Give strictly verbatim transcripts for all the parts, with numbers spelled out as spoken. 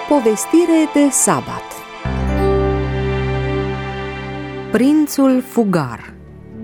Povestire de sabat. Prințul fugar.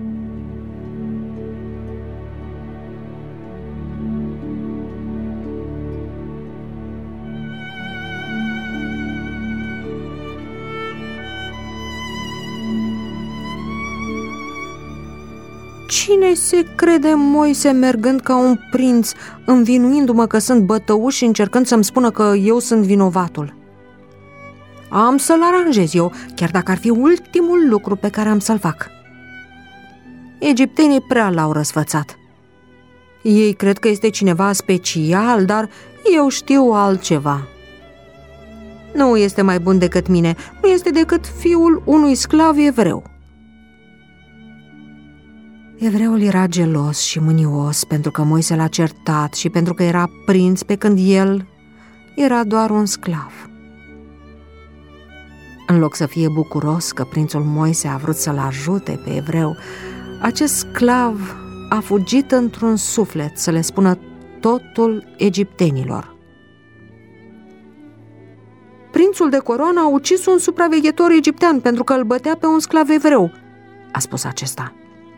Cine se crede Moise mergând ca un prinț, învinuindu-mă că sunt bătăuș și încercând să-mi spună că eu sunt vinovatul? Am să-l aranjez eu, chiar dacă ar fi ultimul lucru pe care am să-l fac. Egiptenii prea l-au răsfățat. Ei cred că este cineva special, dar eu știu altceva. Nu este mai bun decât mine, nu este decât fiul unui sclav evreu. Evreul era gelos și mânios pentru că Moise l-a certat și pentru că era prinț pe când el era doar un sclav. În loc să fie bucuros că prințul Moise a vrut să-l ajute pe evreu, acest sclav a fugit într-un suflet să le spună totul egiptenilor. Prințul de coroană a ucis un supraveghetor egiptean pentru că îl bătea pe un sclav evreu, a spus acesta.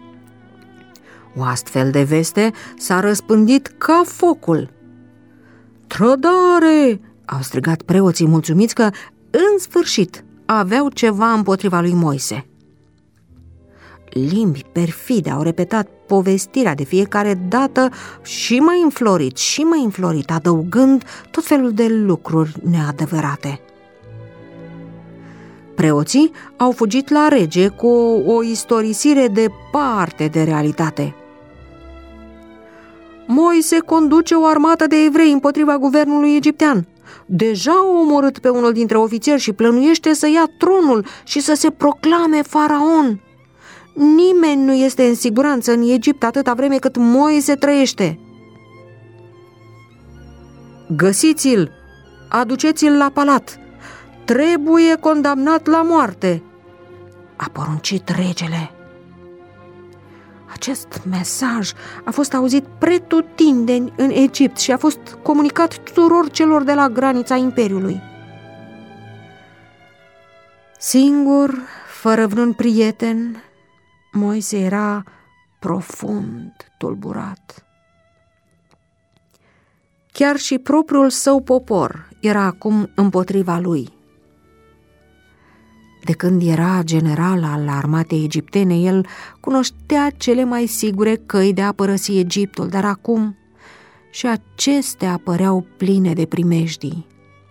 O astfel de veste s-a răspândit ca focul. Trădare! Au strigat preoții mulțumiți că, în sfârșit, aveau ceva împotriva lui Moise. Limbi perfide au repetat povestirea de fiecare dată și mai înflorit și mai înflorit, adăugând tot felul de lucruri neadevărate. Preoții au fugit la rege cu o, o istorisire departe de realitate. Moise conduce o armată de evrei împotriva guvernului egiptean. Deja a omorât pe unul dintre ofițeri și plănuiește să ia tronul și să se proclame faraon. Nimeni nu este în siguranță în Egipt atâta vreme cât Moise trăiește. Găsiți-l, aduceți-l la palat. Trebuie condamnat la moarte, a poruncit regele. Acest mesaj a fost auzit pretutindeni în Egipt și a fost comunicat tuturor celor de la granița imperiului. Singur, fără vreun prieten, Moise era profund tulburat. Chiar și propriul său popor era acum împotriva lui. De când era general al armatei egiptene, el cunoștea cele mai sigure căi de a părăsi Egiptul, dar acum și acestea păreau pline de primejdii.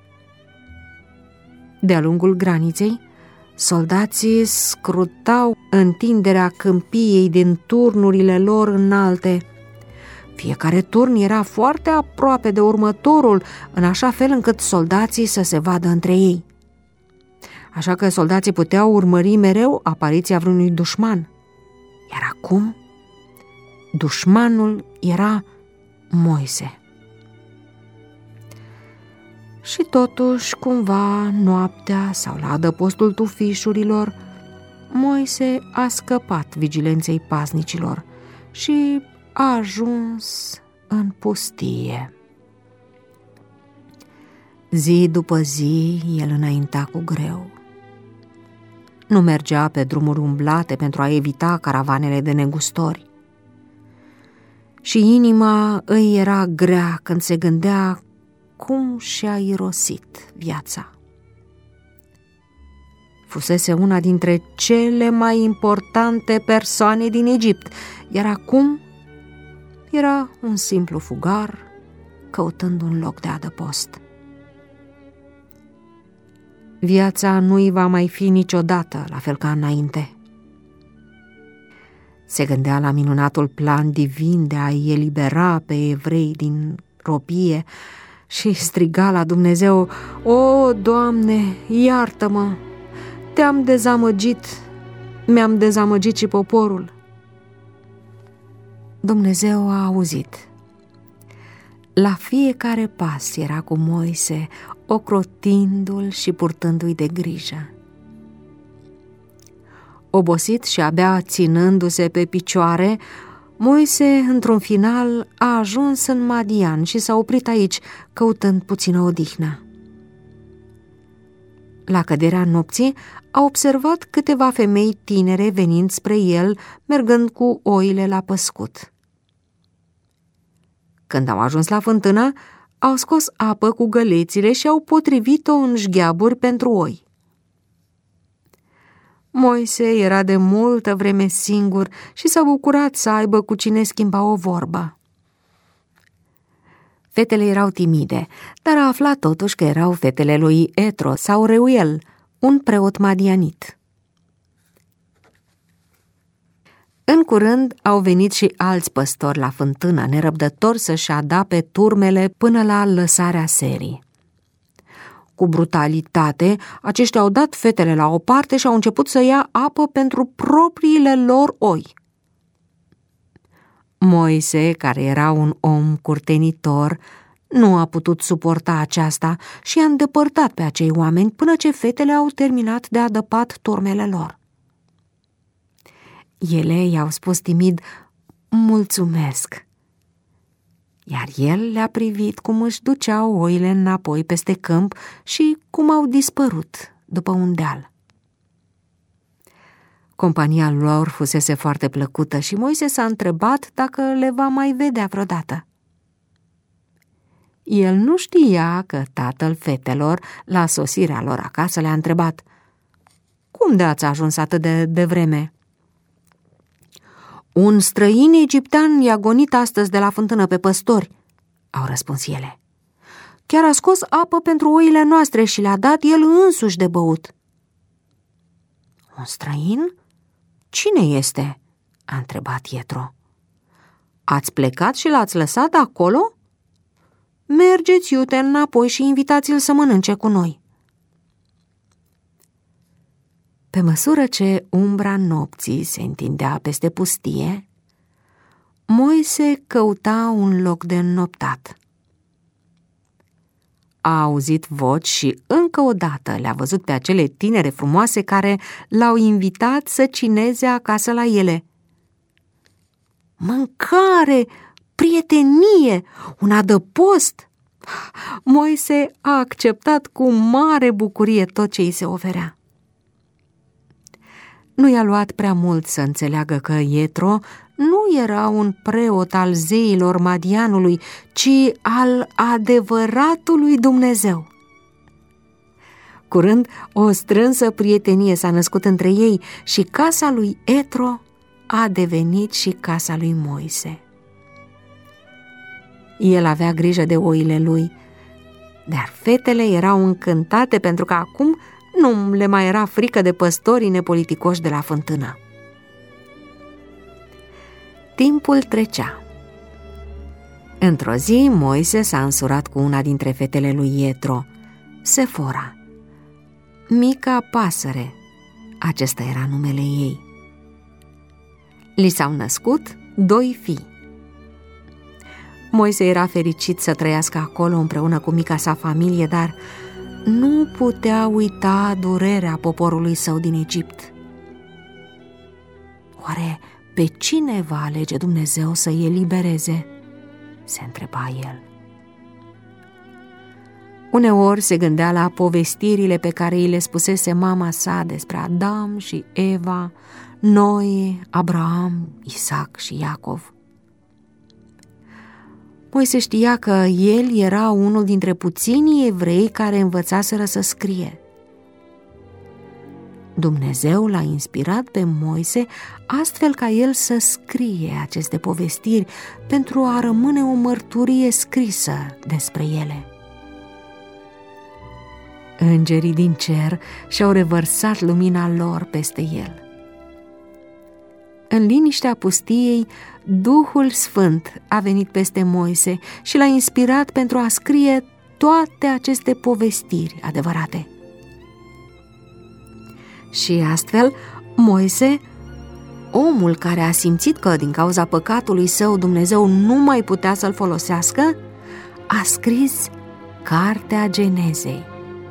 De-a lungul graniței, soldații scrutau întinderea câmpiei din turnurile lor înalte. Fiecare turn era foarte aproape de următorul, în așa fel încât soldații să se vadă între ei. Așa că soldații puteau urmări mereu apariția vreunui dușman. Iar acum, dușmanul era Moise. Și totuși, cumva, noaptea sau la adăpostul tufișurilor, Moise a scăpat vigilenței paznicilor și a ajuns în pustie. Zi după zi, el înainta cu greu. Nu mergea pe drumuri umblate pentru a evita caravanele de negustori. Și inima îi era grea când se gândea cum și-a irosit viața. Fusese una dintre cele mai importante persoane din Egipt, iar acum era un simplu fugar căutând un loc de adăpost. Viața nu-i va mai fi niciodată la fel ca înainte. Se gândea la minunatul plan divin de a-i elibera pe evrei din robie și striga la Dumnezeu: O, Doamne, iartă-mă! Te-am dezamăgit, mi-am dezamăgit și poporul. Dumnezeu a auzit. La fiecare pas era cu Moise, ocrotindu-l și purtându-i de grijă. Obosit și abia ținându-se pe picioare, Moise, într-un final, a ajuns în Madian și s-a oprit aici, căutând puțină odihnă. La căderea nopții a observat câteva femei tinere venind spre el, mergând cu oile la păscut. Când au ajuns la fântână, au scos apă cu gălețile și au potrivit-o în șgheaburi pentru oi. Moise era de multă vreme singur și s-a bucurat să aibă cu cine schimba o vorbă. Fetele erau timide, dar a aflat totuși că erau fetele lui Etro sau Reuel, un preot madianit. În curând au venit și alți păstori la fântână, nerăbdători să-și adape turmele până la lăsarea serii. Cu brutalitate, aceștia au dat fetele la o parte și au început să ia apă pentru propriile lor oi. Moise, care era un om curtenitor, nu a putut suporta aceasta și a îndepărtat pe acei oameni până ce fetele au terminat de adăpat turmele lor. Ele i-au spus timid, mulțumesc, iar el le-a privit cum își duceau oile înapoi peste câmp și cum au dispărut după un deal. Compania lor fusese foarte plăcută și Moise s-a întrebat dacă le va mai vedea vreodată. El nu știa că tatăl fetelor, la sosirea lor acasă, le-a întrebat, cum de ați ajuns atât de devreme? Un străin egiptean i-a gonit astăzi de la fântână pe păstori, au răspuns ele. Chiar a scos apă pentru oile noastre și le-a dat el însuși de băut. Un străin? Cine este? A întrebat Ietro. Ați plecat și l-ați lăsat acolo? Mergeți iute înapoi și invitați-l să mănânce cu noi. Pe măsură ce umbra nopții se întindea peste pustie, Moise căuta un loc de înnoptat. A auzit voci și încă o dată le-a văzut pe acele tinere frumoase care l-au invitat să cineze acasă la ele. Mâncare, prietenie, un adăpost! Moise a acceptat cu mare bucurie tot ce îi se oferea. Nu i-a luat prea mult să înțeleagă că Ietro nu era un preot al zeilor Madianului, ci al adevăratului Dumnezeu. Curând, o strânsă prietenie s-a născut între ei și casa lui Etro a devenit și casa lui Moise. El avea grijă de oile lui, dar fetele erau încântate pentru că acum nu le mai era frică de păstorii nepoliticoși de la fântână. Timpul trecea. Într-o zi, Moise s-a însurat cu una dintre fetele lui Ietro, Sefora. Mica pasăre, acesta era numele ei. Li s-au născut doi fii. Moise era fericit să trăiască acolo împreună cu mica sa familie, dar nu putea uita durerea poporului său din Egipt. Oare pe cine va alege Dumnezeu să îi elibereze? Se întreba el. Uneori se gândea la povestirile pe care îi le spusese mama sa despre Adam și Eva, Noe, Abraham, Isaac și Iacov. Moise știa că el era unul dintre puținii evrei care învățaseră să scrie. Dumnezeu l-a inspirat pe Moise astfel ca el să scrie aceste povestiri pentru a rămâne o mărturie scrisă despre ele. Îngerii din cer și-au revărsat lumina lor peste el. În liniștea pustiei, Duhul Sfânt a venit peste Moise și l-a inspirat pentru a scrie toate aceste povestiri adevărate. Și astfel, Moise, omul care a simțit că din cauza păcatului său Dumnezeu nu mai putea să-l folosească, a scris Cartea Genezei.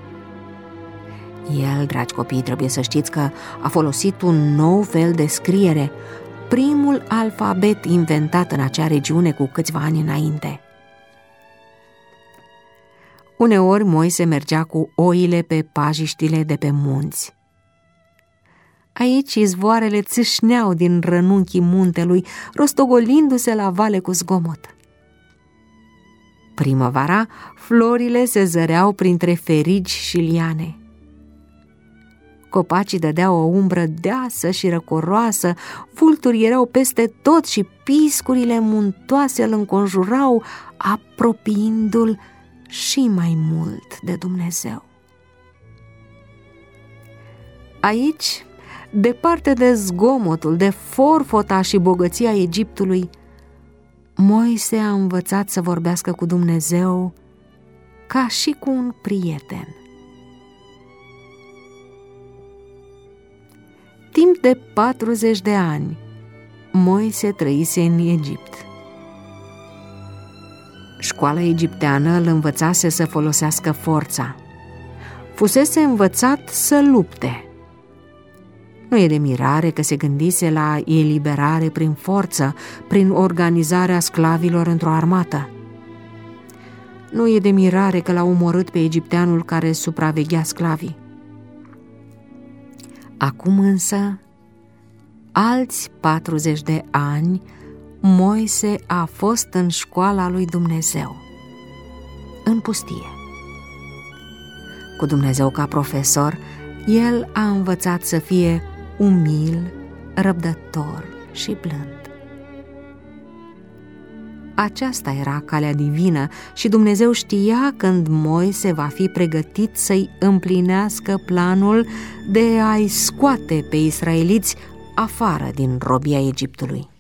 El, dragi copii, trebuie să știți că a folosit un nou fel de scriere, primul alfabet inventat în acea regiune cu câțiva ani înainte. Uneori Moise mergea cu oile pe pajiștile de pe munți. Aici izvoarele țâșneau din rănunchii muntelui, rostogolindu-se la vale cu zgomot. Primăvara, florile se zăreau printre ferigi și liane. Copacii dădeau o umbră deasă și răcoroasă, vulturi erau peste tot și piscurile muntoase îl înconjurau, apropiindu-l și mai mult de Dumnezeu. Aici, departe de zgomotul, de forfota și bogăția Egiptului, Moise a învățat să vorbească cu Dumnezeu ca și cu un prieten. Timp de patruzeci de ani, Moise trăise în Egipt. Școala egipteană îl învățase să folosească forța. Fusese învățat să lupte. Nu e de mirare că se gândise la eliberare prin forță, prin organizarea sclavilor într-o armată. Nu e de mirare că l-a omorât pe egipteanul care supraveghea sclavii. Acum însă, alți patruzeci de ani, Moise a fost în școala lui Dumnezeu, în pustie. Cu Dumnezeu ca profesor, el a învățat să fie umil, răbdător și blând. Aceasta era calea divină și Dumnezeu știa când Moise va fi pregătit să-i împlinească planul de a-i scoate pe israeliți afară din robia Egiptului.